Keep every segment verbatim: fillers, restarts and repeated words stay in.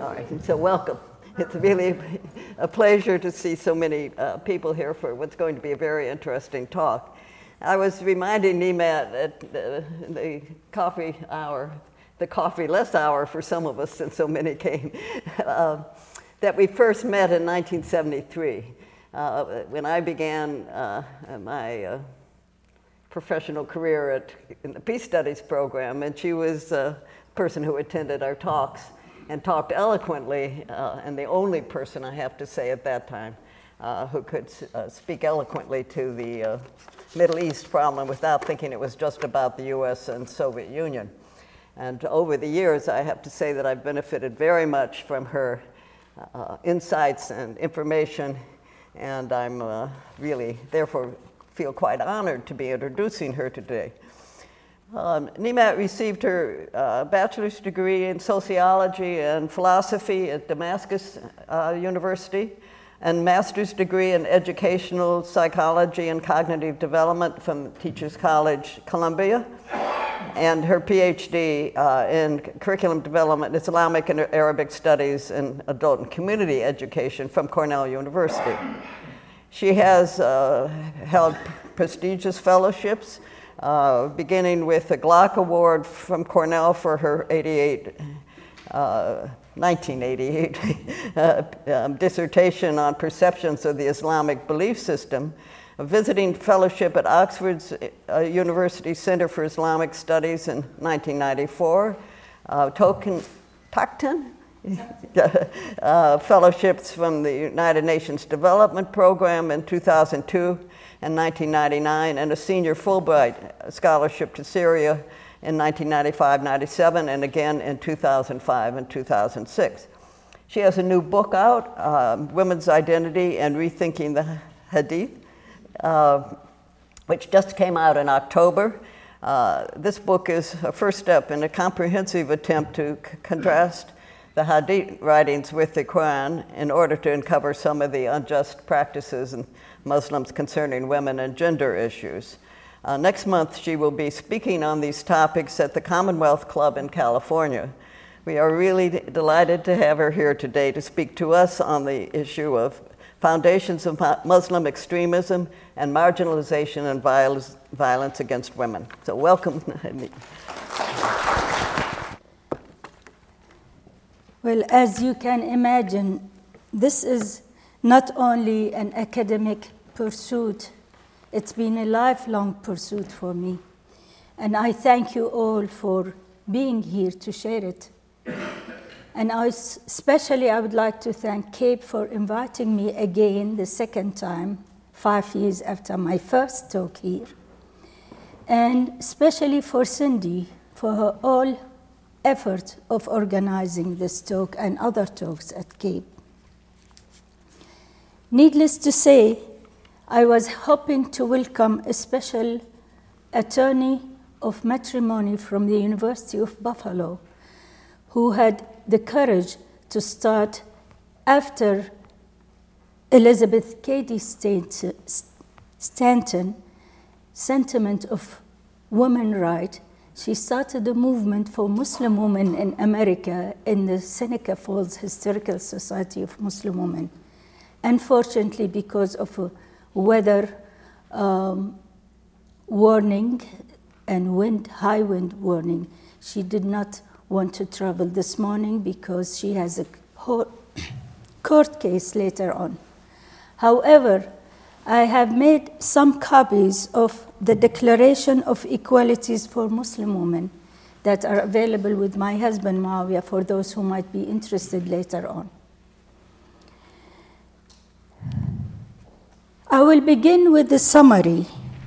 All right, so welcome. It's really a pleasure to see so many uh, people here for what's going to be a very interesting talk. I was reminding Nemat at uh, the coffee hour, the coffee-less hour for some of us since so many came, uh, that we first met in nineteen seventy-three uh, when I began uh, my uh, professional career at, in the Peace Studies program, and she was a person who attended our talks and talked eloquently, uh, and the only person, I have to say, at that time uh, who could uh, speak eloquently to the uh, Middle East problem without thinking it was just about the U S and Soviet Union. And over the years, I have to say that I've benefited very much from her uh, insights and information, and I'm uh, really, therefore, feel quite honored to be introducing her today. Um, Nemat received her uh, bachelor's degree in sociology and philosophy at Damascus uh, University, and master's degree in educational psychology and cognitive development from Teachers College, Columbia, and her PhD uh, in curriculum development, Islamic and Arabic studies, and adult and community education from Cornell University. She has uh, held prestigious fellowships, Uh, beginning with the Glock Award from Cornell for her eighty-eight, uh, nineteen eighty-eight uh, um, dissertation on perceptions of the Islamic belief system, a visiting fellowship at Oxford's uh, University Center for Islamic Studies in nineteen ninety-four, uh, Token, Tocton? uh, fellowships from the United Nations Development Program in two thousand two and nineteen ninety-nine, and a senior Fulbright scholarship to Syria in nineteen ninety-five ninety-seven, and again in two thousand five and two thousand six. She has a new book out, uh, Women's Identity and Rethinking the Hadith, uh, which just came out in October. Uh, this book is a first step in a comprehensive attempt to c- contrast the Hadith writings with the Quran in order to uncover some of the unjust practices in Muslims concerning women and gender issues. Uh, next month, she will be speaking on these topics at the Commonwealth Club in California. We are really d- delighted to have her here today to speak to us on the issue of foundations of Muslim extremism and marginalization and violence, violence against women. So welcome. Well, as you can imagine, this is not only an academic pursuit, it's been a lifelong pursuit for me. And I thank you all for being here to share it. And I, especially I would like to thank CAPE for inviting me again the second time, five years after my first talk here. And especially for Cindy for her all effort of organizing this talk and other talks at CAPE. Needless to say, I was hoping to welcome a special attorney of matrimony from the University of Buffalo who had the courage to start after Elizabeth Cady Stanton sentiment of women's rights. She started a movement for Muslim women in America in the Seneca Falls Historical Society of Muslim Women. Unfortunately, because of a weather um, warning and wind, high wind warning, she did not want to travel this morning because she has a court case later on. However, I have made some copies of the Declaration of Equalities for Muslim Women that are available with my husband, Muawiyah, for those who might be interested later on. I will begin with the summary,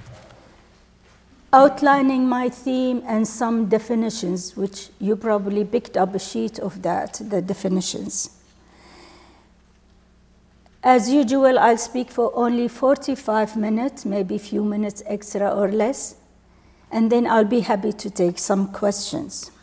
outlining my theme and some definitions, which you probably picked up a sheet of that, the definitions. As usual, I'll speak for only forty-five minutes, maybe a few minutes extra or less, and then I'll be happy to take some questions.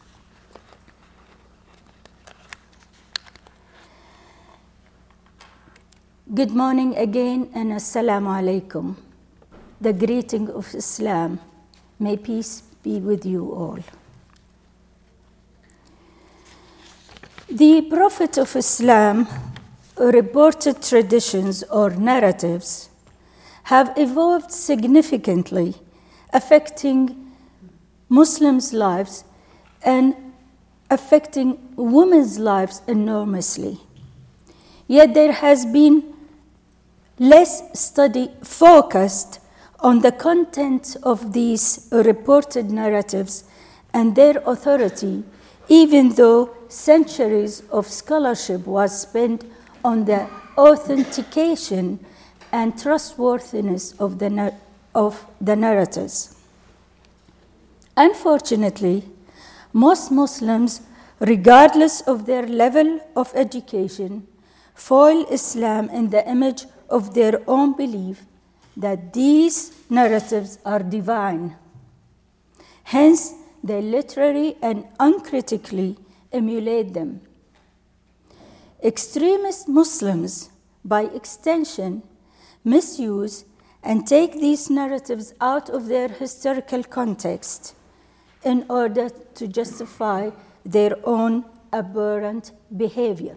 Good morning again, and assalamu alaikum, the greeting of Islam. May peace be with you all. The Prophet of Islam reported traditions or narratives have evolved significantly, affecting Muslims' lives and affecting women's lives enormously. Yet there has been less study focused on the content of these reported narratives and their authority, even though centuries of scholarship was spent on the authentication and trustworthiness of the, nar- of the narratives. Unfortunately, most Muslims, regardless of their level of education, foil Islam in the image of their own belief that these narratives are divine. Hence, they literally and uncritically emulate them. Extremist Muslims, by extension, misuse and take these narratives out of their historical context in order to justify their own aberrant behavior.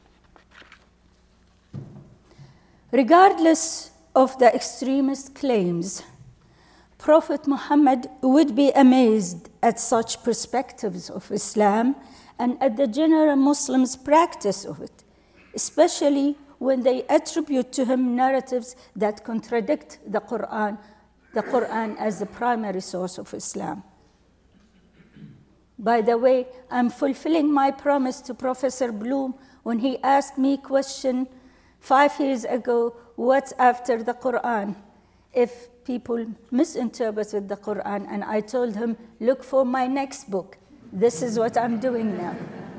Regardless of the extremist claims, Prophet Muhammad would be amazed at such perspectives of Islam and at the general Muslims' practice of it, especially when they attribute to him narratives that contradict the Quran, the Quran as the primary source of Islam. By the way, I'm fulfilling my promise to Professor Bloom when he asked me a question five years ago, what's after the Quran? If people misinterpreted the Quran, and I told him, look for my next book. This is what I'm doing now.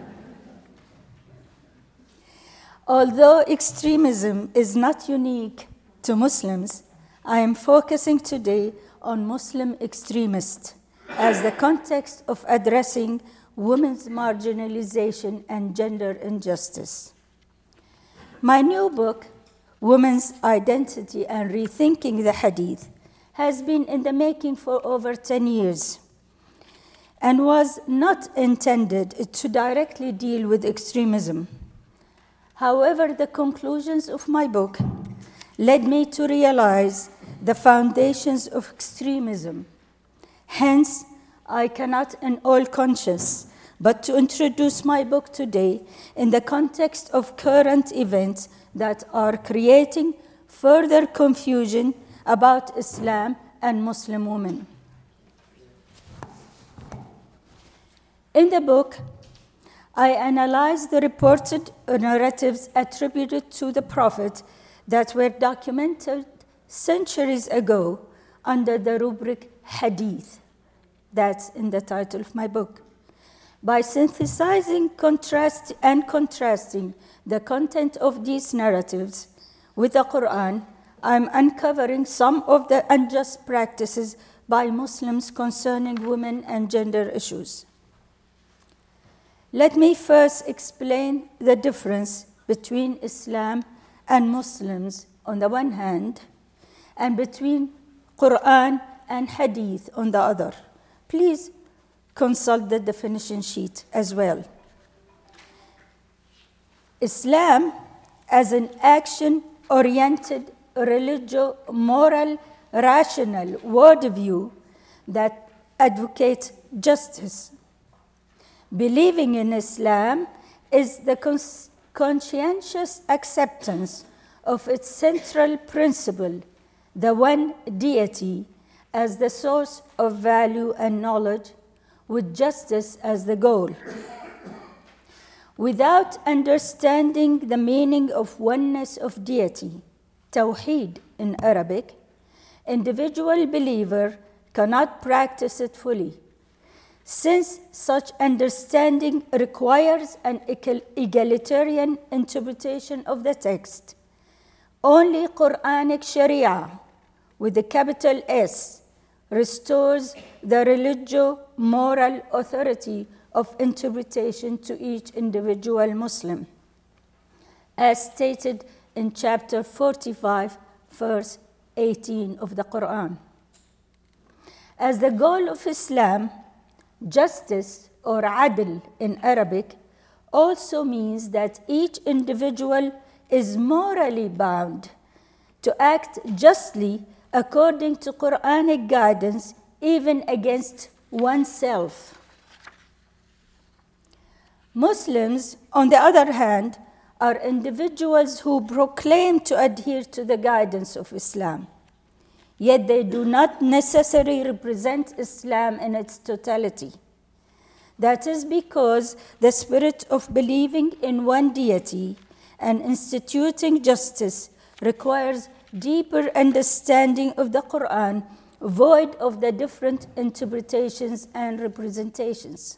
Although extremism is not unique to Muslims, I am focusing today on Muslim extremists as the context of addressing women's marginalization and gender injustice. My new book, Women's Identity and Rethinking the Hadith, has been in the making for over ten years and was not intended to directly deal with extremism. However, the conclusions of my book led me to realize the foundations of extremism. Hence, I cannot in all conscience but to introduce my book today in the context of current events that are creating further confusion about Islam and Muslim women. In the book, I analyze the reported narratives attributed to the Prophet that were documented centuries ago under the rubric Hadith. That's in the title of my book. By synthesizing contrast and contrasting the content of these narratives with the Quran, I'm uncovering some of the unjust practices by Muslims concerning women and gender issues. Let me first explain the difference between Islam and Muslims on the one hand, and between Quran and Hadith on the other. Please consult the definition sheet as well. Islam, as an action-oriented, religio-moral, rational worldview that advocates justice. Believing in Islam is the cons- conscientious acceptance of its central principle, the one deity, as the source of value and knowledge, with justice as the goal. Without understanding the meaning of oneness of deity, Tawheed in Arabic, individual believer cannot practice it fully, since such understanding requires an egalitarian interpretation of the text. Only Quranic Sharia, with the capital S, restores the religio-moral authority of interpretation to each individual Muslim, as stated in chapter forty-five, verse eighteen of the Quran. As the goal of Islam, justice or adl in Arabic also means that each individual is morally bound to act justly according to Quranic guidance, even against oneself. Muslims, on the other hand, are individuals who proclaim to adhere to the guidance of Islam, yet they do not necessarily represent Islam in its totality. That is because the spirit of believing in one deity and instituting justice requires deeper understanding of the Quran, void of the different interpretations and representations.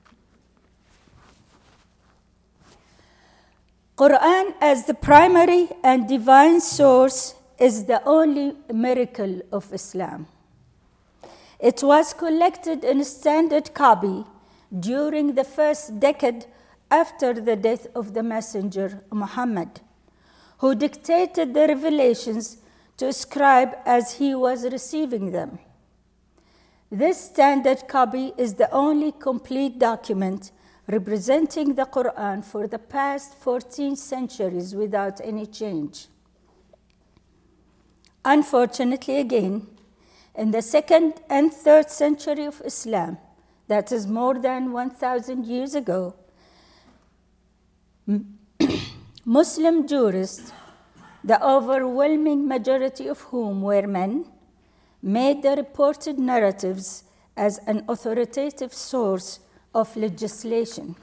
Quran as the primary and divine source is the only miracle of Islam. It was collected in a standard copy during the first decade after the death of the Messenger Muhammad, who dictated the revelations to scribe as he was receiving them. This standard copy is the only complete document representing the Quran for the past fourteen centuries without any change. Unfortunately, again, in the second and third century of Islam, that is more than one thousand years ago, Muslim jurists, the overwhelming majority of whom were men, made the reported narratives as an authoritative source of legislation.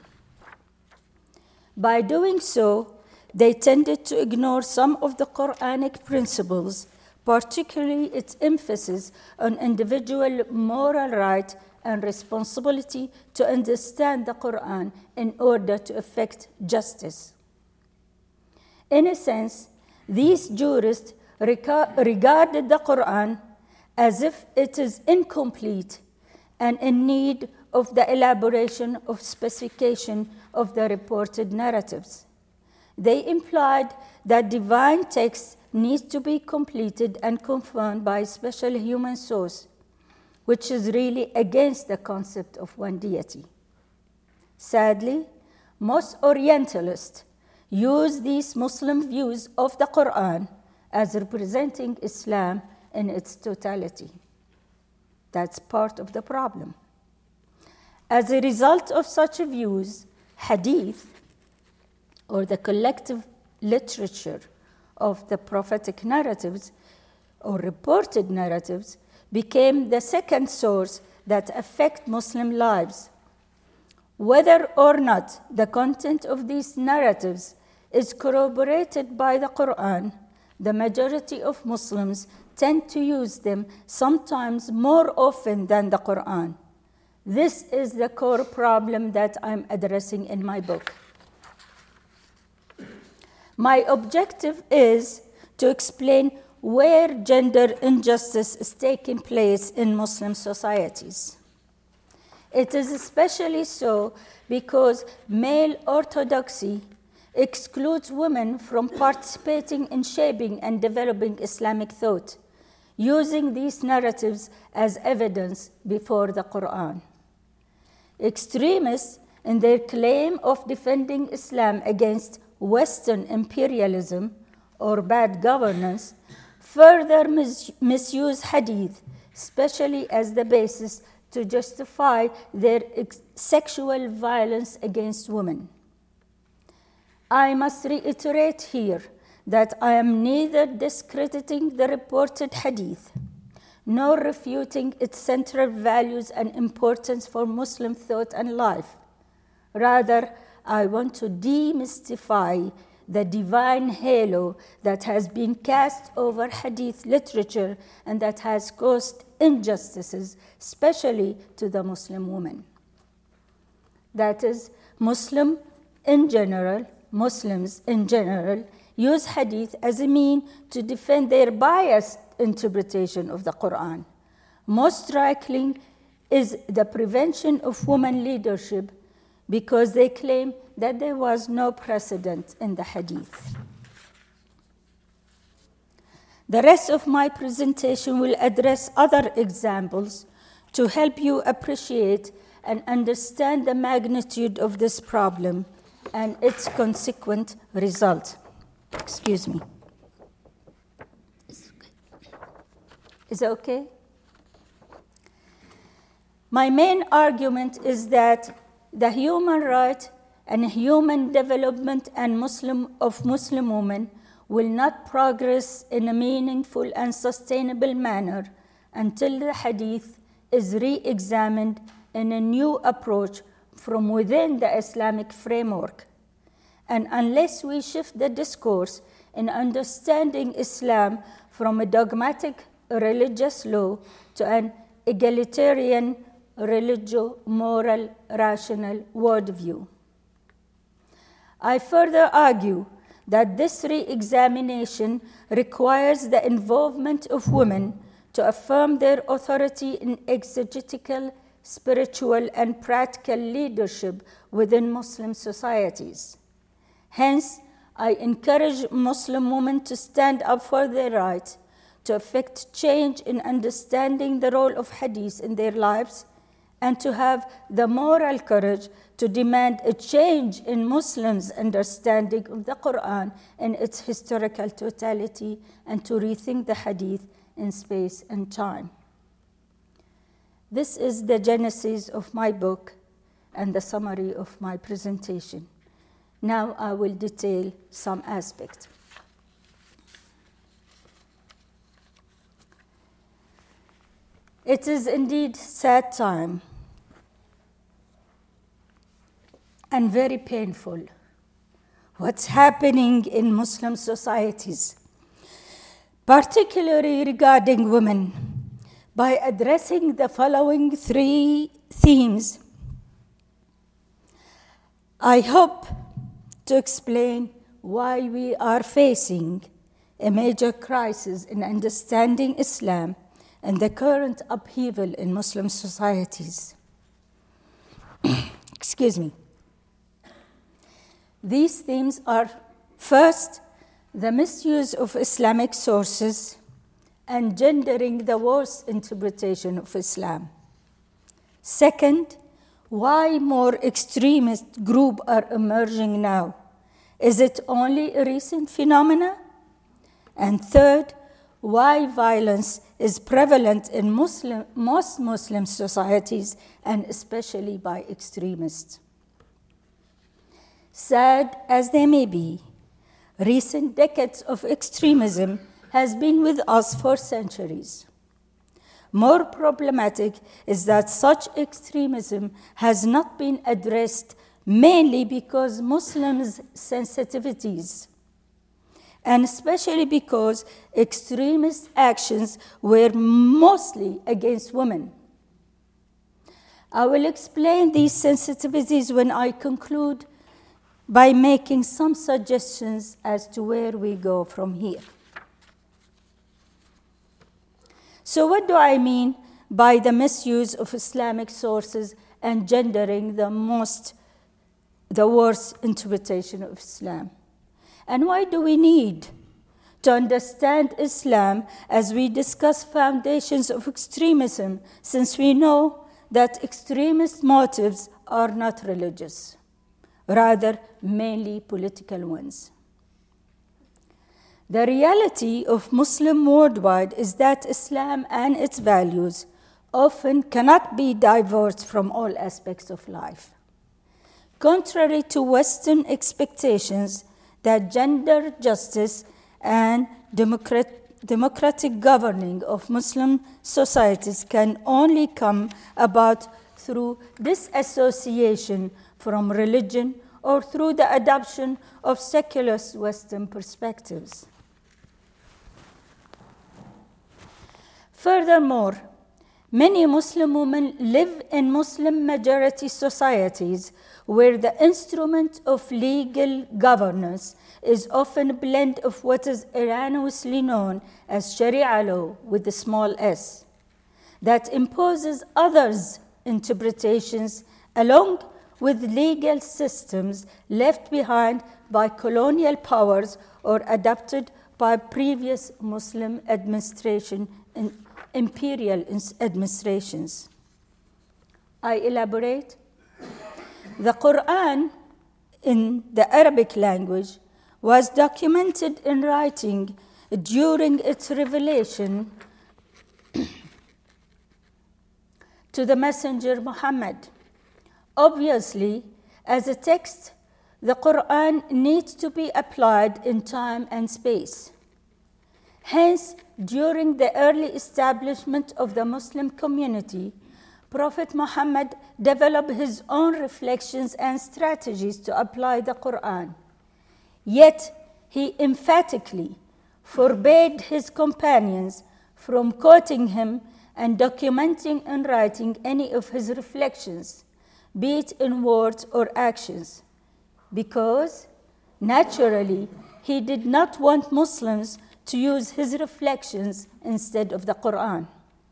By doing so, they tended to ignore some of the Quranic principles, particularly its emphasis on individual moral right and responsibility to understand the Quran in order to effect justice. In a sense, these jurists regarded the Quran as if it is incomplete and in need of the elaboration of specification of the reported narratives. They implied that divine text needs to be completed and confirmed by a special human source, which is really against the concept of one deity. Sadly, most Orientalists use these Muslim views of the Quran as representing Islam in its totality. That's part of the problem. As a result of such views, hadith, or the collective literature of the prophetic narratives or reported narratives, became the second source that affect Muslim lives. Whether or not the content of these narratives is corroborated by the Quran, the majority of Muslims tend to use them sometimes more often than the Quran. This is the core problem that I'm addressing in my book. My objective is to explain where gender injustice is taking place in Muslim societies. It is especially so because male orthodoxy excludes women from participating in shaping and developing Islamic thought, using these narratives as evidence before the Quran. Extremists, in their claim of defending Islam against Western imperialism or bad governance, further mis- misuse hadith, especially as the basis to justify their ex- sexual violence against women. I must reiterate here that I am neither discrediting the reported hadith nor refuting its central values and importance for Muslim thought and life. Rather, I want to demystify the divine halo that has been cast over hadith literature and that has caused injustices, especially to the Muslim woman. That is, Muslim in general, Muslims in general, use hadith as a means to defend their biased interpretation of the Quran. Most striking is the prevention of women leadership, because they claim that there was no precedent in the hadith. The rest of my presentation will address other examples to help you appreciate and understand the magnitude of this problem and its consequent result. Excuse me. Is it okay? My main argument is that the human right and human development and Muslim of Muslim women will not progress in a meaningful and sustainable manner until the hadith is re-examined in a new approach from within the Islamic framework. And unless we shift the discourse in understanding Islam from a dogmatic religious law to an egalitarian religio-moral rational worldview. I further argue that this re-examination requires the involvement of women to affirm their authority in exegetical, spiritual, and practical leadership within Muslim societies. Hence, I encourage Muslim women to stand up for their right to effect change in understanding the role of hadith in their lives, and to have the moral courage to demand a change in Muslims' understanding of the Quran in its historical totality, and to rethink the hadith in space and time. This is the genesis of my book and the summary of my presentation. Now I will detail some aspects. It is indeed sad time and very painful what's happening in Muslim societies, particularly regarding women, by addressing the following three themes. I hope to explain why we are facing a major crisis in understanding Islam and the current upheaval in Muslim societies. Excuse me. These themes are, first, the misuse of Islamic sources and gendering the worst interpretation of Islam. Second, why more extremist groups are emerging now? Is it only a recent phenomenon? And third, why violence is prevalent in Muslim, most Muslim societies, and especially by extremists. Sad as they may be, recent decades of extremism has been with us for centuries. More problematic is that such extremism has not been addressed mainly because Muslims' sensitivities, and especially because extremist actions were mostly against women. I will explain these sensitivities when I conclude by making some suggestions as to where we go from here. So what do I mean by the misuse of Islamic sources and gendering the most, the worst interpretation of Islam? And why do we need to understand Islam as we discuss foundations of extremism, since we know that extremist motives are not religious, rather mainly political ones? The reality of Muslim worldwide is that Islam and its values often cannot be divorced from all aspects of life. Contrary to Western expectations that gender justice and democrat- democratic governing of Muslim societies can only come about through disassociation from religion or through the adoption of secular Western perspectives. Furthermore, many Muslim women live in Muslim majority societies where the instrument of legal governance is often a blend of what is erroneously known as Sharia law with a small s, that imposes others' interpretations along with legal systems left behind by colonial powers or adopted by previous Muslim administration and imperial administrations. I elaborate. The Quran in the Arabic language was documented in writing during its revelation to the Messenger Muhammad. Obviously, as a text, the Quran needs to be applied in time and space. Hence, during the early establishment of the Muslim community, Prophet Muhammad developed his own reflections and strategies to apply the Quran. Yet, he emphatically forbade his companions from quoting him and documenting in writing any of his reflections, be it in words or actions, because naturally he did not want Muslims to use his reflections instead of the Quran.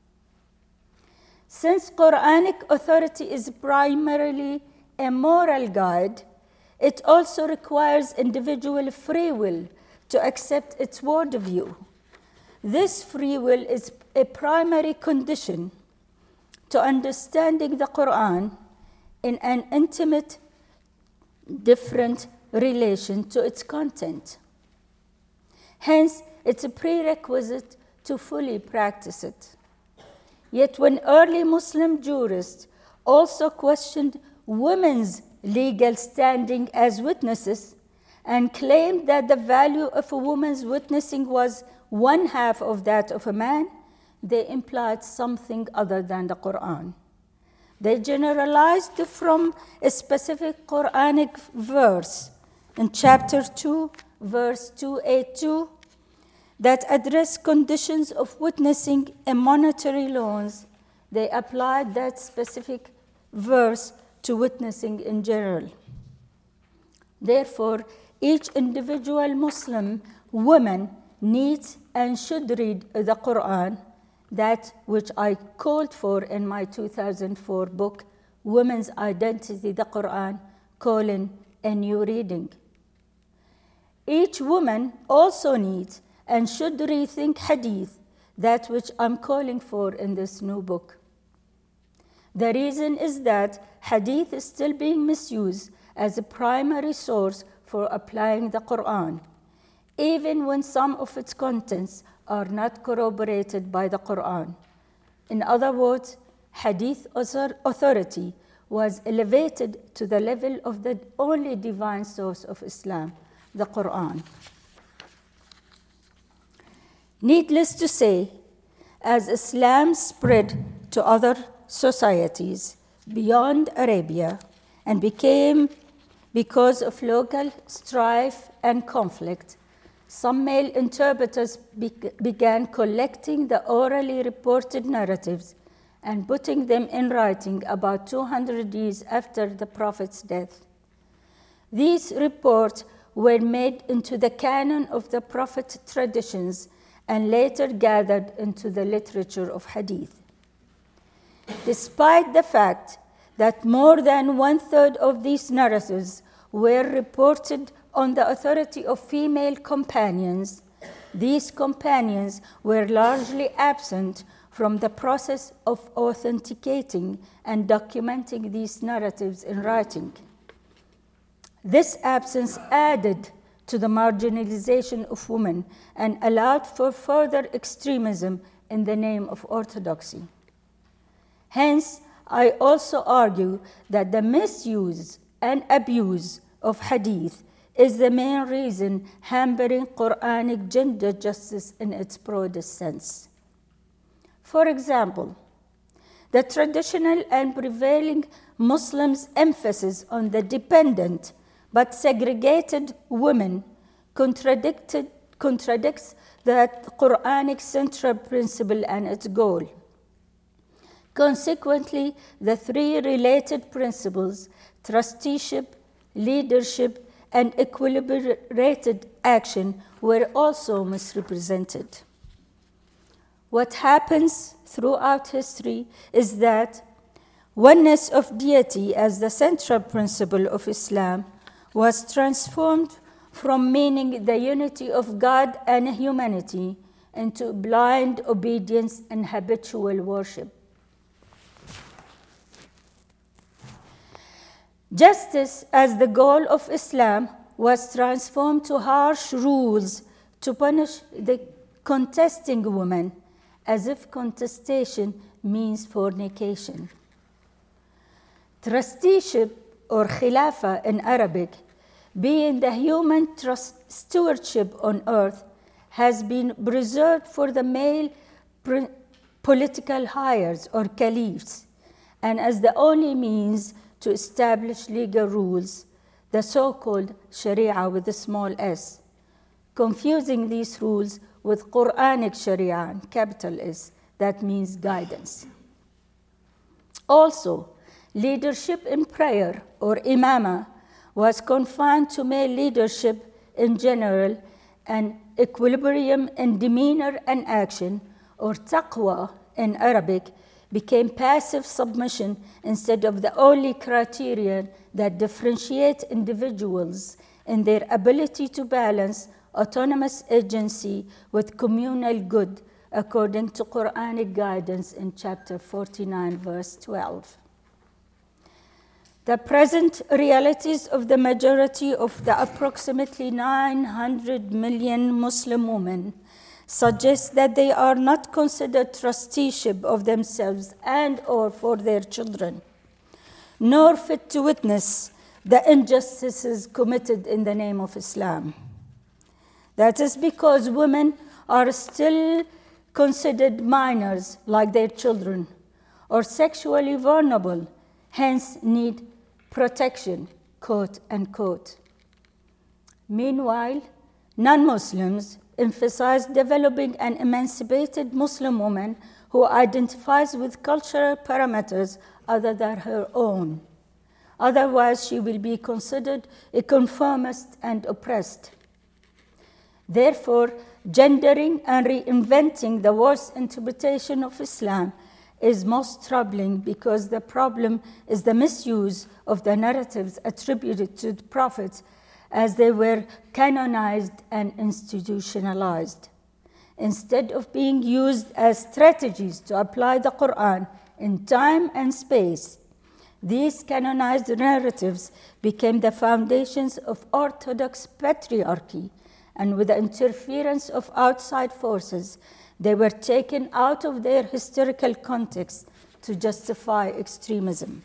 Since Quranic authority is primarily a moral guide, it also requires individual free will to accept its worldview. This free will is a primary condition to understanding the Quran in an intimate, different relation to its content. Hence, it's a prerequisite to fully practice it. Yet when early Muslim jurists also questioned women's legal standing as witnesses and claimed that the value of a woman's witnessing was one half of that of a man, they implied something other than the Quran. They generalized from a specific Quranic verse in chapter two, verse two eighty-two, that address conditions of witnessing and monetary loans. They applied that specific verse to witnessing in general. Therefore, each individual Muslim woman needs and should read the Quran, that which I called for in my two thousand four book, Women's Identity, the Quran, colon, a new reading. Each woman also needs and should rethink hadith, that which I'm calling for in this new book. The reason is that hadith is still being misused as a primary source for applying the Quran, even when some of its contents are not corroborated by the Quran. In other words, hadith authority was elevated to the level of the only divine source of Islam, the Quran. Needless to say, as Islam spread to other societies beyond Arabia and became, because of local strife and conflict, some male interpreters be- began collecting the orally reported narratives and putting them in writing about two hundred years after the Prophet's death. These reports were made into the canon of the Prophet traditions and later gathered into the literature of hadith. Despite the fact that more than one-third of these narratives were reported on the authority of female companions, these companions were largely absent from the process of authenticating and documenting these narratives in writing. This absence added to the marginalization of women and allowed for further extremism in the name of orthodoxy. Hence, I also argue that the misuse and abuse of hadith is the main reason hampering Quranic gender justice in its broadest sense. For example, the traditional and prevailing Muslims' emphasis on the dependent but segregated women contradicted, contradicts that Quranic central principle and its goal. Consequently, the three related principles, trusteeship, leadership, and equilibrated action, were also misrepresented. What happens throughout history is that oneness of deity as the central principle of Islam was transformed from meaning the unity of God and humanity into blind obedience and habitual worship. Justice, as the goal of Islam, was transformed to harsh rules to punish the contesting woman, as if contestation means fornication. Trusteeship, or khilafa in Arabic, being the human trust stewardship on earth, has been preserved for the male pr- political hires or caliphs, and as the only means to establish legal rules, the so-called Sharia with a small s, confusing these rules with Quranic Sharia, capital S, that means guidance. Also, leadership in prayer or imama was confined to male leadership in general, and equilibrium in demeanor and action, or taqwa in Arabic, became passive submission instead of the only criterion that differentiate individuals in their ability to balance autonomous agency with communal good, according to Quranic guidance in chapter forty-nine, verse twelve. The present realities of the majority of the approximately nine hundred million Muslim women suggest that they are not considered trusteeship of themselves and or for their children, nor fit to witness the injustices committed in the name of Islam. That is because women are still considered minors like their children, or sexually vulnerable, hence need protection, quote unquote. Meanwhile, non-Muslims emphasize developing an emancipated Muslim woman who identifies with cultural parameters other than her own. Otherwise, she will be considered a conformist and oppressed. Therefore, gendering and reinventing the worst interpretation of Islam is most troubling, because the problem is the misuse of the narratives attributed to the prophets as they were canonized and institutionalized. Instead of being used as strategies to apply the Quran in time and space, these canonized narratives became the foundations of orthodox patriarchy, and with the interference of outside forces, they were taken out of their historical context to justify extremism.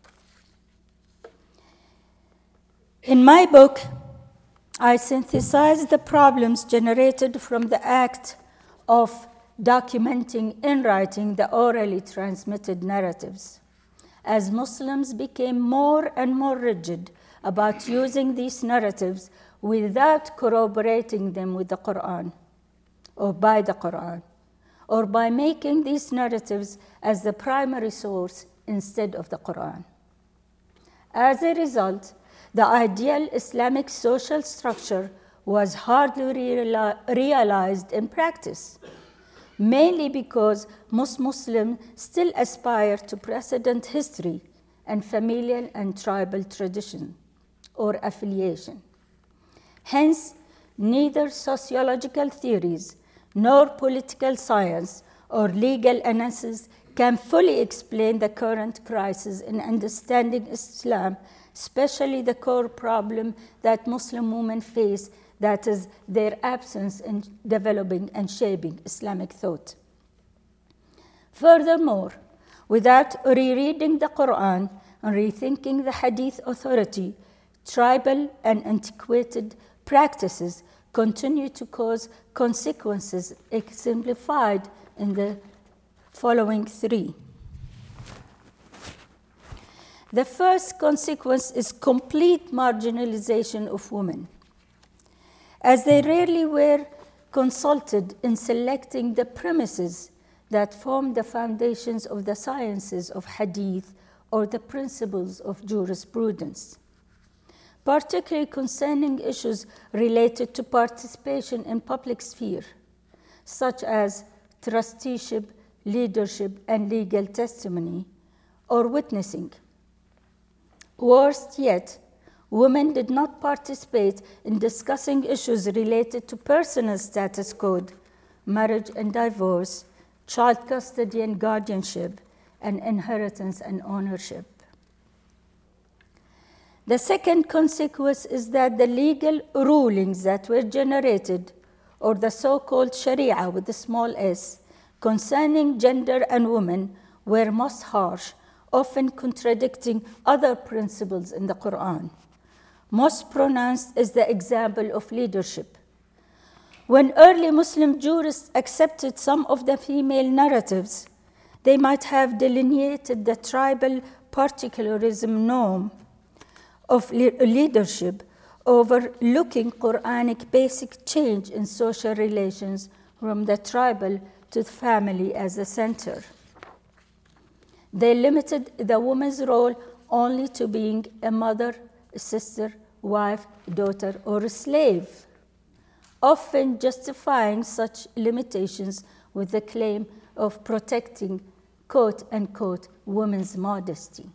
In my book, I synthesize the problems generated from the act of documenting in writing the orally transmitted narratives. As Muslims became more and more rigid about using these narratives without corroborating them with the Quran, or by the Quran, or by making these narratives as the primary source instead of the Quran. As a result, the ideal Islamic social structure was hardly reali- realized in practice, mainly because most Muslims still aspire to precedent history and familial and tribal tradition or affiliation. Hence, neither sociological theories nor political science or legal analysis can fully explain the current crisis in understanding Islam, especially the core problem that Muslim women face, that is their absence in developing and shaping Islamic thought. Furthermore, without rereading the Quran and rethinking the Hadith authority, tribal and antiquated practices continue to cause consequences exemplified in the following three. The first consequence is complete marginalization of women, as they rarely were consulted in selecting the premises that form the foundations of the sciences of Hadith or the principles of jurisprudence, particularly concerning issues related to participation in public sphere, such as trusteeship, leadership, and legal testimony, or witnessing. Worst yet, women did not participate in discussing issues related to personal status code, marriage and divorce, child custody and guardianship, and inheritance and ownership. The second consequence is that the legal rulings that were generated, or the so-called Sharia with the small s, concerning gender and women were most harsh, often contradicting other principles in the Quran. Most pronounced is the example of leadership. When early Muslim jurists accepted some of the female narratives, they might have delineated the tribal particularism norm of le- leadership, overlooking Quranic basic change in social relations from the tribal to the family as a center. They limited the woman's role only to being a mother, a sister, wife, daughter, or a slave, often justifying such limitations with the claim of protecting, quote unquote, women's modesty.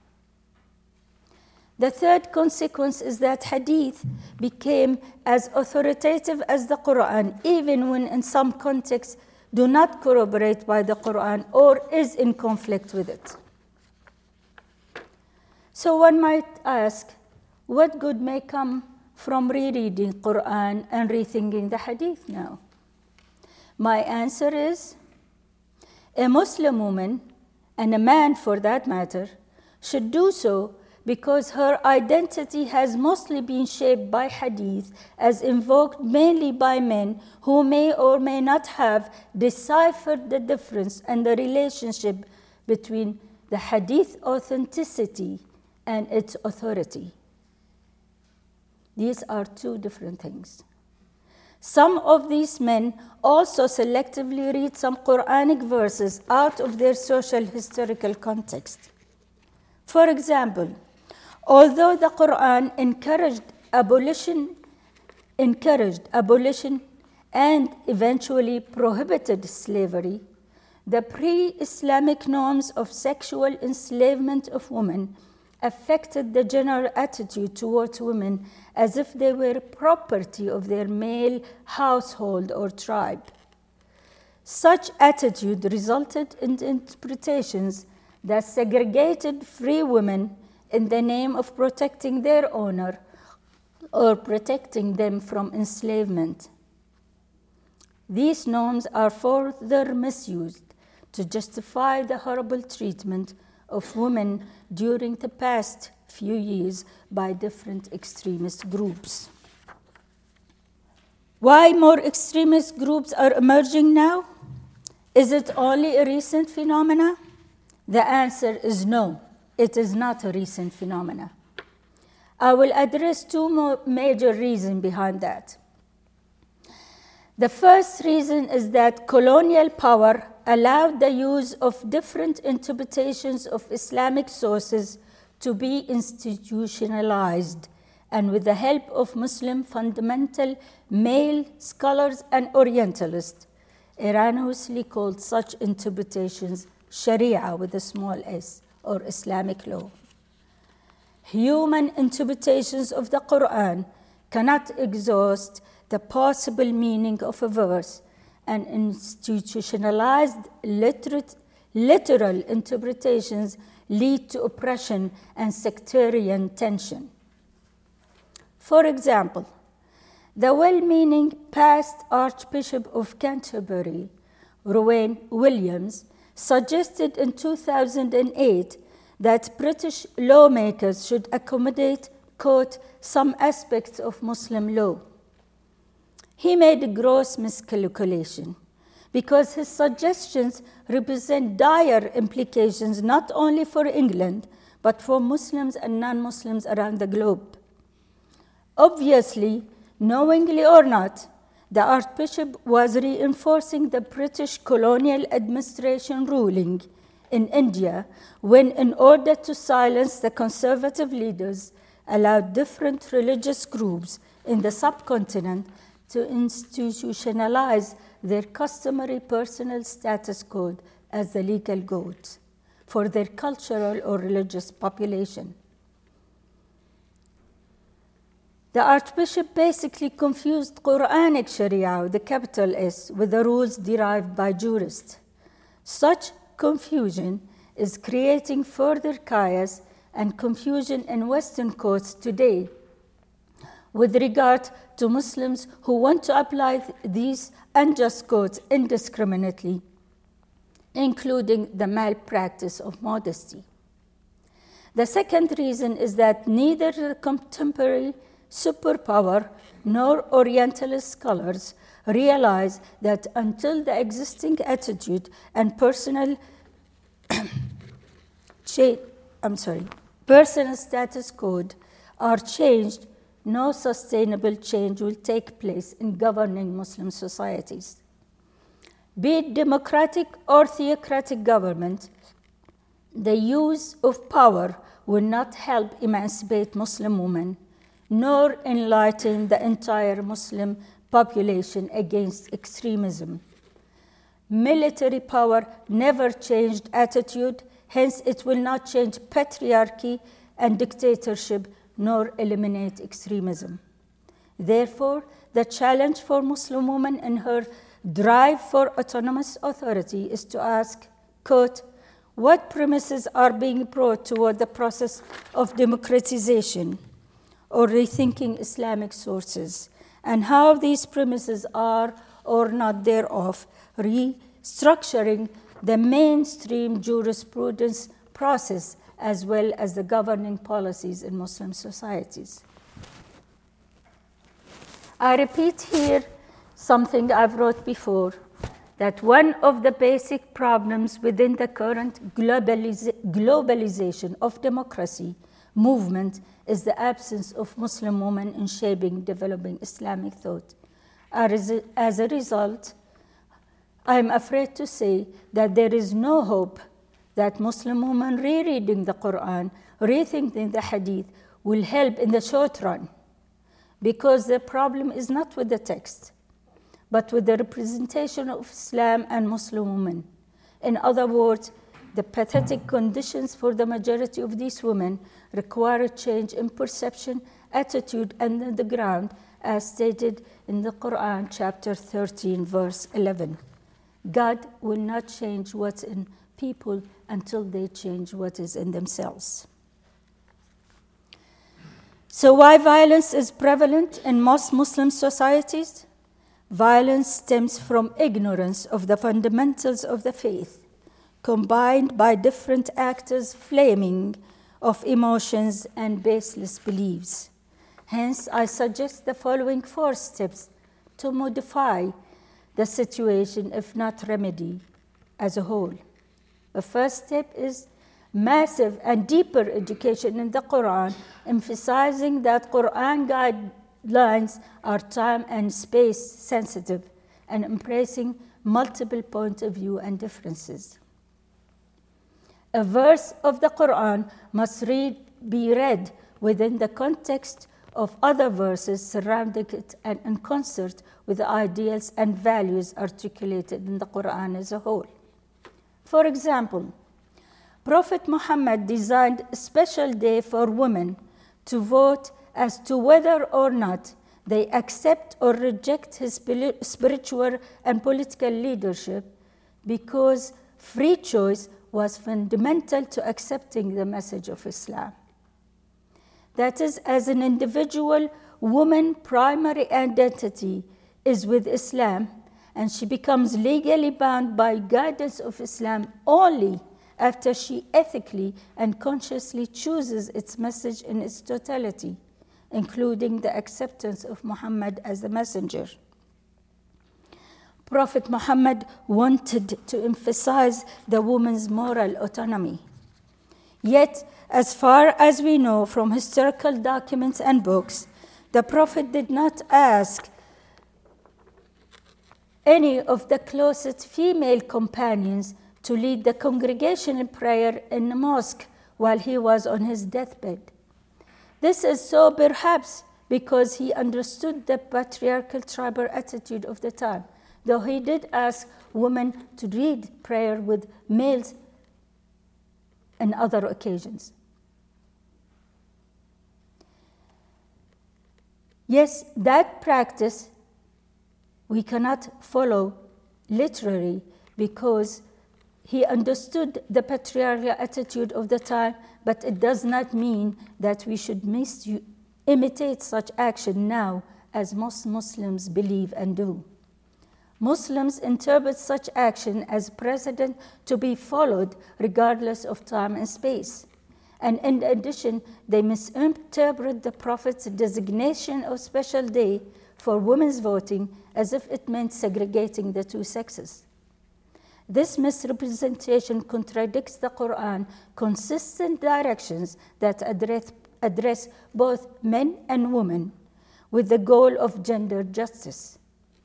The third consequence is that hadith became as authoritative as the Quran, even when in some contexts do not corroborate by the Quran or is in conflict with it. So one might ask, what good may come from rereading Quran and rethinking the hadith now? My answer is, a Muslim woman, and a man for that matter, should do so because her identity has mostly been shaped by hadith as invoked mainly by men who may or may not have deciphered the difference and the relationship between the hadith authenticity and its authority. These are two different things. Some of these men also selectively read some Quranic verses out of their social historical context. For example, although the Quran encouraged abolition, encouraged abolition and eventually prohibited slavery, the pre-Islamic norms of sexual enslavement of women affected the general attitude towards women as if they were property of their male household or tribe. Such attitude resulted in interpretations that segregated free women in the name of protecting their honor or protecting them from enslavement. These norms are further misused to justify the horrible treatment of women during the past few years by different extremist groups. Why more extremist groups are emerging now? Is it only a recent phenomena? The answer is no. It is not a recent phenomena. I will address two more major reasons behind that. The first reason is that colonial power allowed the use of different interpretations of Islamic sources to be institutionalized, and with the help of Muslim fundamental male scholars and Orientalists, erroneously called such interpretations Sharia with a small s, or Islamic law. Human interpretations of the Quran cannot exhaust the possible meaning of a verse, and institutionalized literate, literal interpretations lead to oppression and sectarian tension. For example, the well-meaning past Archbishop of Canterbury, Rowan Williams, suggested in two thousand eight that British lawmakers should accommodate, quote, some aspects of Muslim law. He made a gross miscalculation because his suggestions represent dire implications not only for England, but for Muslims and non-Muslims around the globe. Obviously, knowingly or not, the Archbishop was reinforcing the British colonial administration ruling in India when, in order to silence the conservative leaders, allowed different religious groups in the subcontinent to institutionalize their customary personal status code as the legal code for their cultural or religious population. The Archbishop basically confused Quranic Sharia with the capital S with the rules derived by jurists. Such confusion is creating further chaos and confusion in Western courts today with regard to Muslims who want to apply these unjust codes indiscriminately, including the malpractice of modesty. The second reason is that neither the contemporary superpower nor Orientalist scholars realize that until the existing attitude and personal cha- I'm sorry, personal status code are changed, no sustainable change will take place in governing Muslim societies. Be it democratic or theocratic government, the use of power will not help emancipate Muslim women, nor enlighten the entire Muslim population against extremism. Military power never changed attitude, hence it will not change patriarchy and dictatorship, nor eliminate extremism. Therefore, the challenge for Muslim women in her drive for autonomous authority is to ask, quote, what premises are being brought toward the process of democratization or rethinking Islamic sources, and how these premises are or not thereof restructuring the mainstream jurisprudence process as well as the governing policies in Muslim societies. I repeat here something I've wrote before, that one of the basic problems within the current globaliz- globalization of democracy movement is the absence of Muslim women in shaping developing Islamic thought. As a result, I am afraid to say that there is no hope that Muslim women rereading the Quran, rethinking the Hadith, will help in the short run, because the problem is not with the text, but with the representation of Islam and Muslim women. In other words, the pathetic conditions for the majority of these women require a change in perception, attitude, and on the ground, as stated in the Quran, chapter thirteen, verse eleven. God will not change what's in people until they change what is in themselves. So why violence is prevalent in most Muslim societies? Violence stems from ignorance of the fundamentals of the faith, combined by different actors' flaming of emotions and baseless beliefs. Hence, I suggest the following four steps to modify the situation, if not remedy, as a whole. The first step is massive and deeper education in the Quran, emphasizing that Quran guidelines are time and space sensitive and embracing multiple points of view and differences. A verse of the Quran must read, be read within the context of other verses surrounding it and in concert with the ideals and values articulated in the Quran as a whole. For example, Prophet Muhammad designed a special day for women to vote as to whether or not they accept or reject his spiritual and political leadership, because free choice was fundamental to accepting the message of Islam. That is, as an individual, woman's primary identity is with Islam, and she becomes legally bound by guidance of Islam only after she ethically and consciously chooses its message in its totality, including the acceptance of Muhammad as the messenger. Prophet Muhammad wanted to emphasize the woman's moral autonomy. Yet, as far as we know from historical documents and books, the Prophet did not ask any of the closest female companions to lead the congregation in prayer in the mosque while he was on his deathbed. This is so perhaps because he understood the patriarchal tribal attitude of the time, though he did ask women to lead prayer with males on other occasions. Yes, that practice we cannot follow literally, because He understood the patriarchal attitude of the time, but it does not mean that we should mis- imitate such action now, as most Muslims believe and do. Muslims interpret such action as precedent to be followed regardless of time and space. And in addition, they misinterpret the Prophet's designation of special day for women's voting as if it meant segregating the two sexes. This misrepresentation contradicts the Quran's consistent directions that address, address both men and women with the goal of gender justice.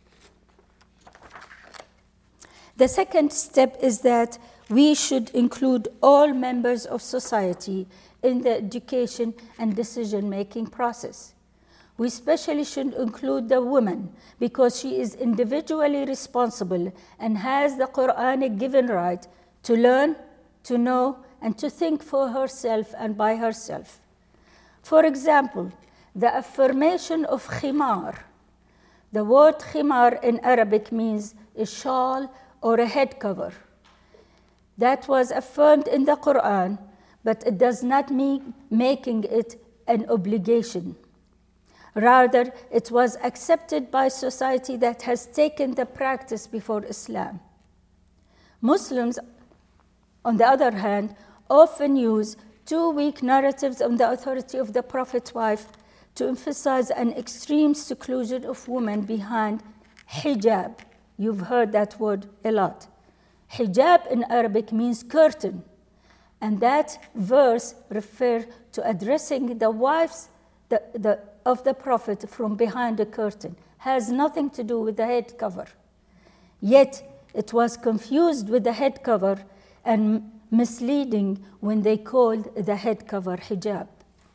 The second step is that we should include all members of society in the education and decision-making process. We especially should include the woman because she is individually responsible and has the Quranic given right to learn, to know, and to think for herself and by herself. For example, the affirmation of khimar. The word khimar in Arabic means a shawl or a head cover. That was affirmed in the Quran, but it does not mean making it an obligation. Rather, it was accepted by society that has taken the practice before Islam. Muslims, on the other hand, often use two weak narratives on the authority of the Prophet's wife to emphasize an extreme seclusion of women behind hijab. You've heard that word a lot. Hijab in Arabic means curtain, and that verse refers to addressing the wives the, the, of the Prophet from behind the curtain. Has nothing to do with the head cover. Yet it was confused with the head cover and misleading when they called the head cover hijab.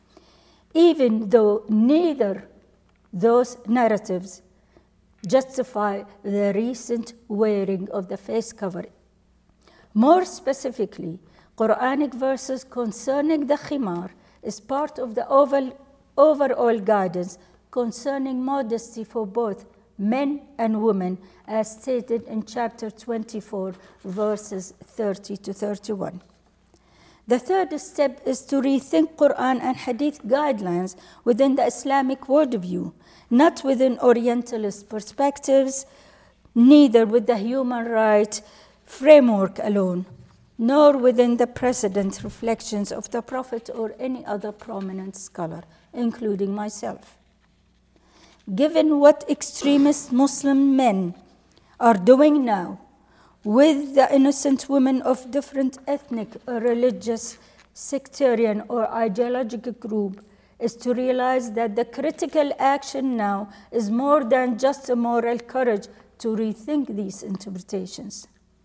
Even though neither those narratives justify the recent wearing of the face covering. More specifically, Quranic verses concerning the khimar is part of the overall guidance concerning modesty for both men and women, as stated in chapter twenty-four, verses thirty to thirty-one. The third step is to rethink Quran and Hadith guidelines within the Islamic worldview, not within Orientalist perspectives, neither with the human rights framework alone, nor within the precedent reflections of the Prophet or any other prominent scholar, including myself. Given what extremist Muslim men are doing now with the innocent women of different ethnic or religious, sectarian or ideological group, is to realize that the critical action now is more than just a moral courage to rethink these interpretations.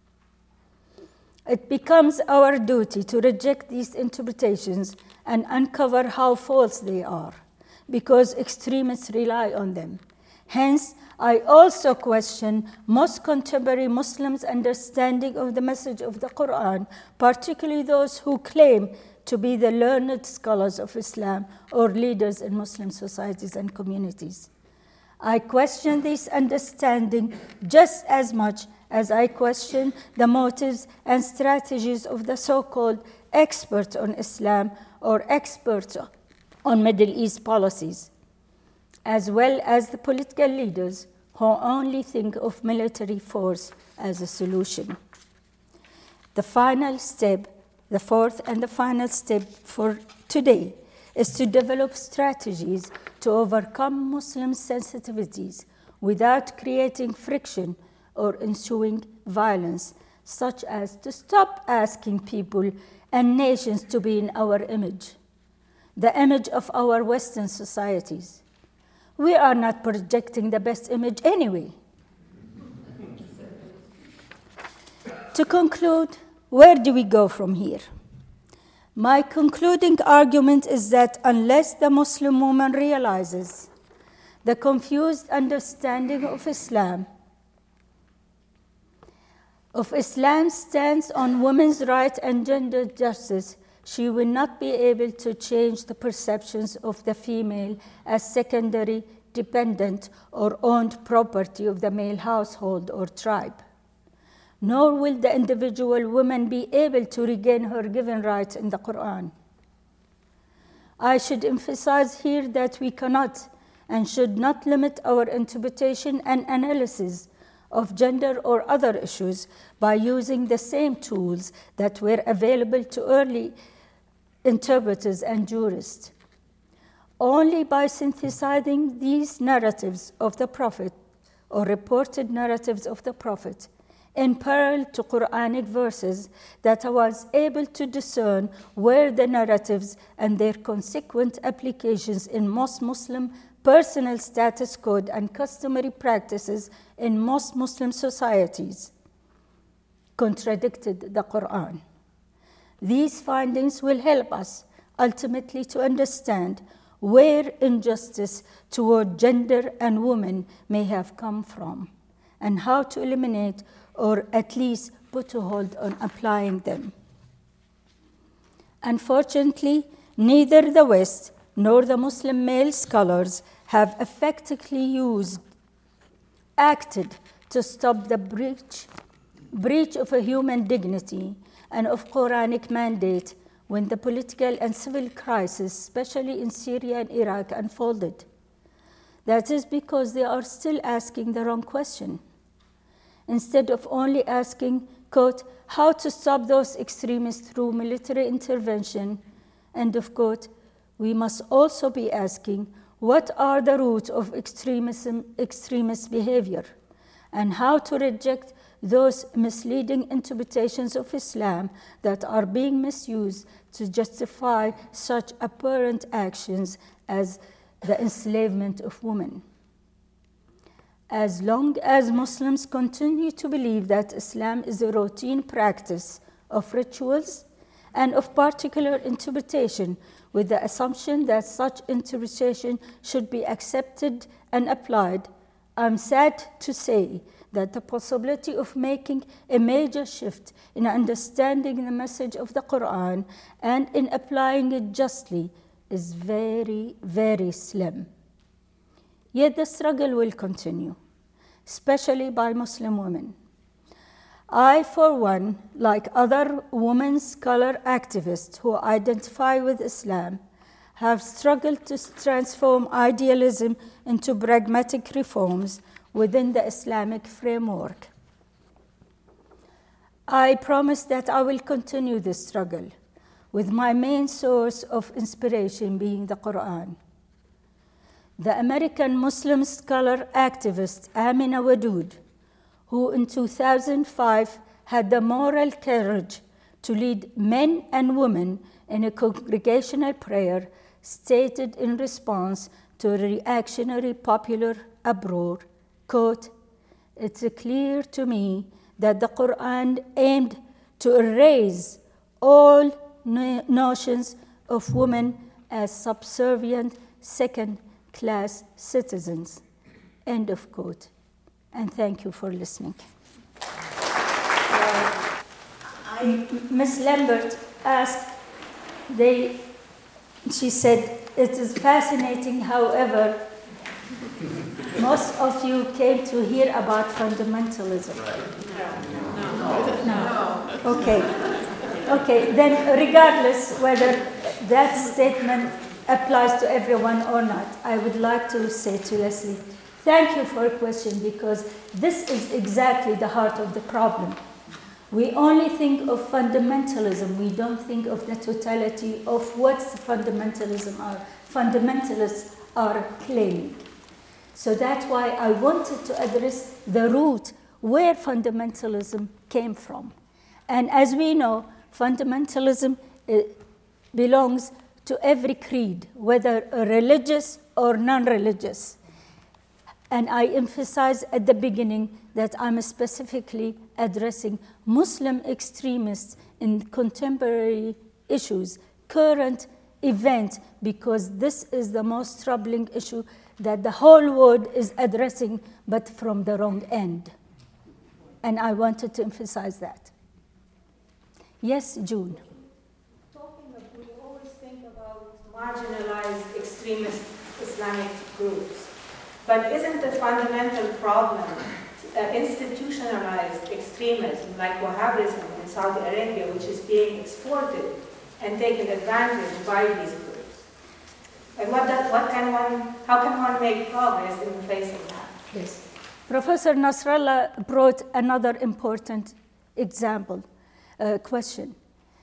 It becomes our duty to reject these interpretations and uncover how false they are, because extremists rely on them. Hence, I also question most contemporary Muslims' understanding of the message of the Quran, particularly those who claim to be the learned scholars of Islam or leaders in Muslim societies and communities. I question this understanding just as much as I question the motives and strategies of the so-called experts on Islam or experts on Middle East policies, as well as the political leaders who only think of military force as a solution. The final step, the fourth and the final step for today, is to develop strategies to overcome Muslim sensitivities without creating friction or ensuing violence, such as to stop asking people and nations to be in our image, the image of our Western societies. We are not projecting the best image anyway. To conclude, where do we go from here? My concluding argument is that unless the Muslim woman realizes the confused understanding of Islam, of Islam's stance on women's rights and gender justice, she will not be able to change the perceptions of the female as secondary, dependent, or owned property of the male household or tribe. nor will the individual woman be able to regain her given rights in the Quran. I should emphasize here that we cannot and should not limit our interpretation and analysis of gender or other issues by using the same tools that were available to early interpreters and jurists. Only by synthesizing these narratives of the Prophet or reported narratives of the Prophet in parallel to Quranic verses that I was able to discern where the narratives and their consequent applications in most Muslim personal status code and customary practices in most Muslim societies contradicted the Quran. These findings will help us ultimately to understand where injustice toward gender and women may have come from, and how to eliminate or at least put a hold on applying them. Unfortunately, neither the West nor the Muslim male scholars have effectively used, acted to stop the breach, breach of a human dignity and of Quranic mandate when the political and civil crisis, especially in Syria and Iraq, unfolded. That is because they are still asking the wrong question. Instead of only asking, quote, how to stop those extremists through military intervention, end of quote, we must also be asking, what are the roots of extremism, extremist behavior, and how to reject those misleading interpretations of Islam that are being misused to justify such apparent actions as the enslavement of women. As long as Muslims continue to believe that Islam is a routine practice of rituals and of particular interpretation, with the assumption that such interpretation should be accepted and applied, I'm sad to say that the possibility of making a major shift in understanding the message of the Quran and in applying it justly is very, very slim. Yet the struggle will continue, especially by Muslim women. I, for one, like other women scholar activists who identify with Islam, have struggled to transform idealism into pragmatic reforms within the Islamic framework. I promise that I will continue this struggle, with my main source of inspiration being the Quran. The American Muslim scholar activist Amina Wadud, who in two thousand five had the moral courage to lead men and women in a congregational prayer, stated in response to a reactionary popular uproar, quote, it's clear to me that the Quran aimed to erase all no- notions of women as subservient second-class citizens, end of quote. And thank you for listening. Uh, Miz Lambert asked, they, she said, it is fascinating, however, most of you came to hear about fundamentalism. No. No. Okay. Okay, then regardless whether that statement applies to everyone or not, I would like to say to Leslie, thank you for a question, because this is exactly the heart of the problem. We only think of fundamentalism. We don't think of the totality of what fundamentalism are. Fundamentalists are claiming. So that's why I wanted to address the root where fundamentalism came from. And as we know, fundamentalism uh, belongs to every creed, whether religious or non-religious. And I emphasize at the beginning that I'm specifically addressing Muslim extremists in contemporary issues, current events, because this is the most troubling issue that the whole world is addressing, but from the wrong end. And I wanted to emphasize that. Yes, June. Talking of, we always think about marginalized extremist Islamic groups. But isn't the fundamental problem uh, institutionalized extremism like Wahhabism in Saudi Arabia, which is being exported and taken advantage by these groups. And what, does, what can one, how can one make progress in the face of that? Yes. Professor Nasrallah brought another important example, uh, question.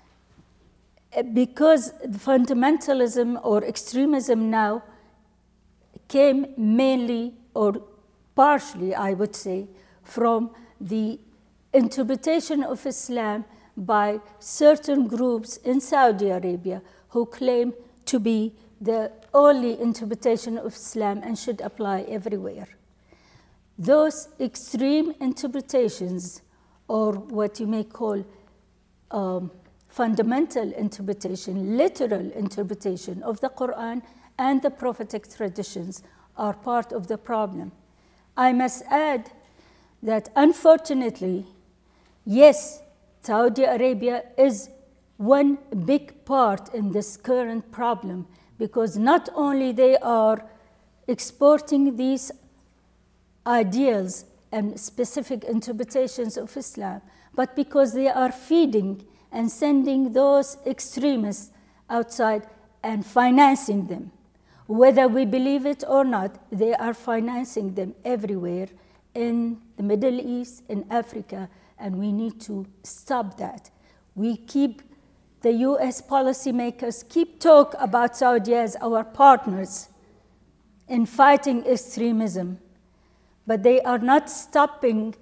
Because fundamentalism or extremism now came mainly or partially, I would say, from the interpretation of Islam by certain groups in Saudi Arabia who claim to be the only interpretation of Islam and should apply everywhere. Those extreme interpretations, or what you may call um, fundamental interpretation, literal interpretation of the Quran and the prophetic traditions, are part of the problem. I must add that unfortunately, yes, Saudi Arabia is one big part in this current problem, because not only they are exporting these ideals and specific interpretations of Islam, but because they are feeding and sending those extremists outside and financing them. Whether we believe it or not, they are financing them everywhere in the Middle East, in Africa, and we need to stop that. We keep, the U S policymakers keep talk about Saudi as our partners in fighting extremism, but they are not stopping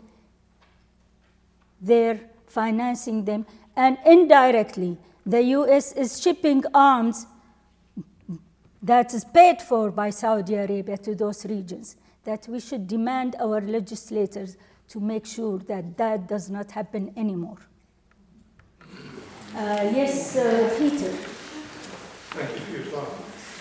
their financing them, and indirectly, the U S is shipping arms that is paid for by Saudi Arabia to those regions, that we should demand our legislators to make sure that that does not happen anymore. Uh, yes, uh, Peter. Thank you for your talk.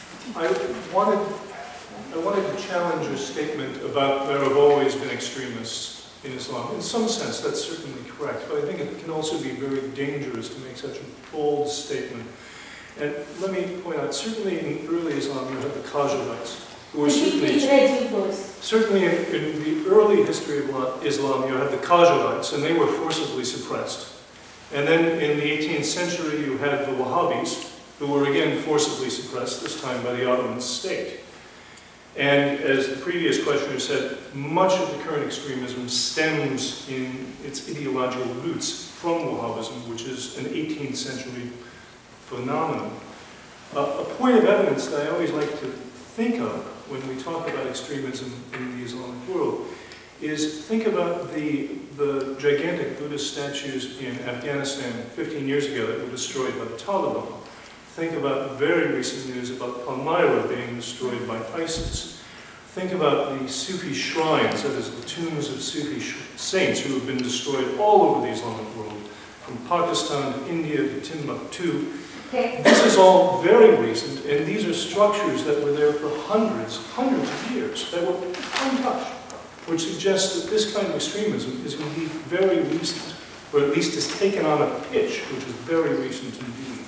I wanted, I wanted to challenge your statement about there have always been extremists in Islam. In some sense, that's certainly correct, but I think it can also be very dangerous to make such a bold statement. And let me point out, certainly in early Islam, you had the Khazarites, who were certainly, certainly in, in the early history of Islam, you had the Khazarites, and they were forcibly suppressed. And then in the eighteenth century, you had the Wahhabis, who were again forcibly suppressed, this time by the Ottoman state. And as the previous questioner said, much of the current extremism stems in its ideological roots from Wahhabism, which is an eighteenth century phenomenon. Uh, a point of evidence that I always like to think of when we talk about extremism in the Islamic world is think about the, the gigantic Buddhist statues in Afghanistan fifteen years ago that were destroyed by the Taliban. Think about very recent news about Palmyra being destroyed by ISIS. Think about the Sufi shrines, that is the tombs of Sufi saints who have been destroyed all over the Islamic world, from Pakistan to India to Timbuktu. Okay. This is all very recent, and these are structures that were there for hundreds, hundreds of years, that were untouched, which suggests that this kind of extremism is indeed very recent, or at least is taken on a pitch, which is very recent indeed.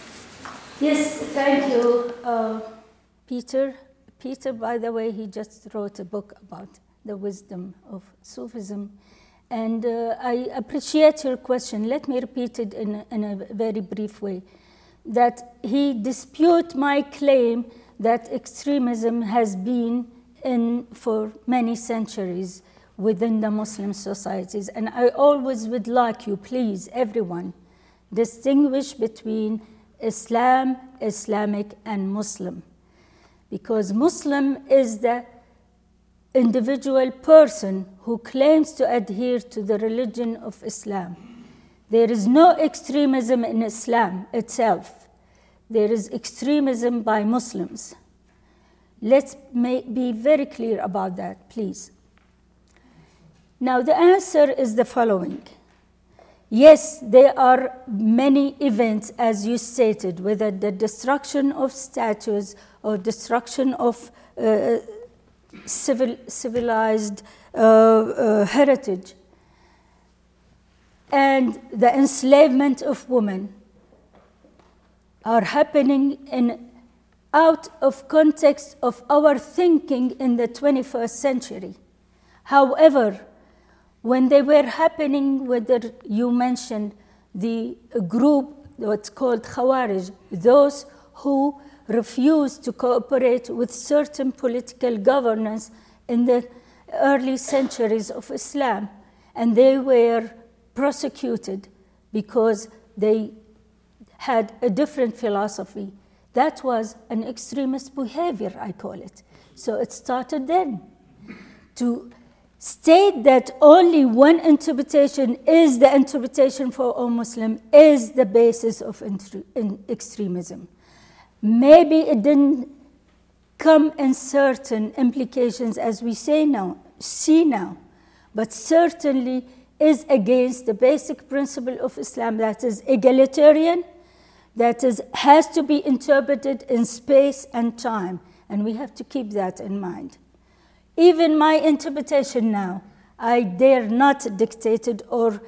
Yes, thank you, uh, Peter. Peter, by the way, he just wrote a book about the wisdom of Sufism. And uh, I appreciate your question. Let me repeat it in a, in a very brief way. That he disputes my claim that extremism has been in for many centuries within the Muslim societies. And I always would like you, please, everyone, distinguish between Islam, Islamic, and Muslim. Because Muslim is the individual person who claims to adhere to the religion of Islam. There is no extremism in Islam itself. There is extremism by Muslims. Let's make, be very clear about that, please. Now, the answer is the following. Yes, there are many events, as you stated, whether the destruction of statues or destruction of uh, civil, civilized uh, uh, heritage, and the enslavement of women are happening in out of context of our thinking in the twenty-first century. However, when they were happening, whether you mentioned the group what's called Khawarij, those who refused to cooperate with certain political governance in the early centuries of Islam, and they were prosecuted because they had a different philosophy. That was an extremist behavior, I call it. So it started then. To state that only one interpretation is the interpretation for all Muslims is the basis of in extremism. Maybe it didn't come in certain implications as we say now, see now, but certainly is against the basic principle of Islam, that is egalitarian, that is has to be interpreted in space and time, and we have to keep that in mind. Even my interpretation now, I dare not dictate it or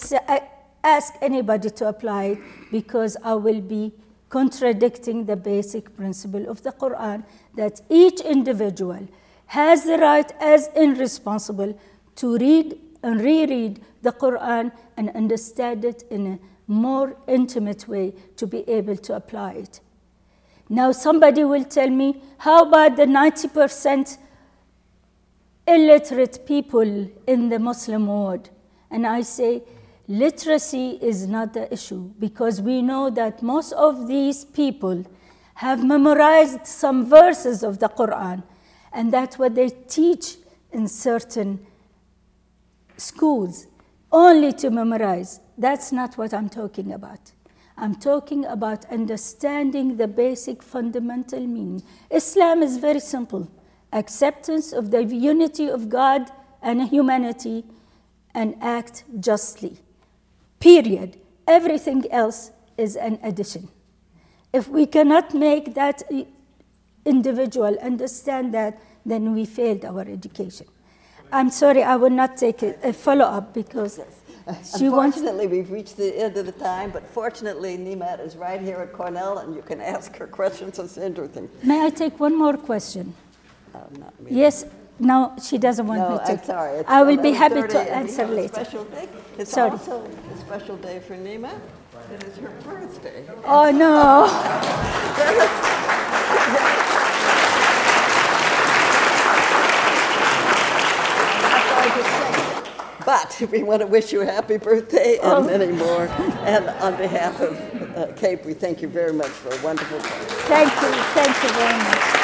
ask anybody to apply it, because I will be contradicting the basic principle of the Quran, that each individual has the right as irresponsible to read and reread the Quran and understand it in a more intimate way to be able to apply it. Now somebody will tell me, how about the ninety percent illiterate people in the Muslim world? And I say, literacy is not the issue, because we know that most of these people have memorized some verses of the Quran, and that's what they teach in certain schools, only to memorize. That's not what I'm talking about. I'm talking about understanding the basic fundamental meaning. Islam is very simple. Acceptance of the unity of God and humanity, and act justly. Period. Everything else is an addition. If we cannot make that individual understand that, then we failed our education. I'm sorry, I will not take a, a follow-up because yes. she Unfortunately, wants... we've reached the end of the time, but fortunately, Nimat is right here at Cornell, and you can ask her questions. It's interesting. May I take one more question? Uh, not really. Yes. No, she doesn't want no, me to. I'm sorry. It's I will be happy to and answer we have later. A special day. It's Sorry. also a special day for Nima. It is her birthday. Oh, no. But we want to wish you a happy birthday and Oh. many more. And on behalf of uh, CAPE, we thank you very much for a wonderful day. Thank you. Thank you very much.